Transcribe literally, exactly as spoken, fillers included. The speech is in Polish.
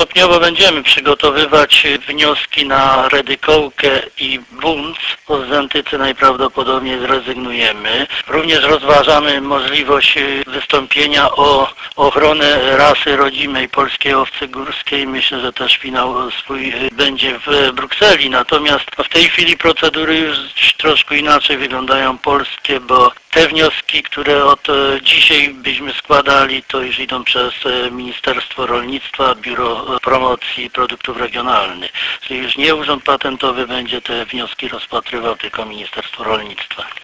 Stopniowo będziemy przygotowywać wnioski na Redykołkę i Bunc. Po Zętyce najprawdopodobniej zrezygnujemy. Również rozważamy możliwość wystąpienia o ochronę rasy rodzimej polskiej owcy górskiej. Myślę, że też finał swój będzie w Brukseli. Natomiast w tej chwili procedury już troszkę inaczej wyglądają polskie, bo te wnioski, które od dzisiaj byśmy składali, to już idą przez Ministerstwo Rolnictwa, Biuro Promocji Produktów Regionalnych. Czyli już nie Urząd Patentowy będzie te wnioski rozpatrywał, tylko Ministerstwo Rolnictwa.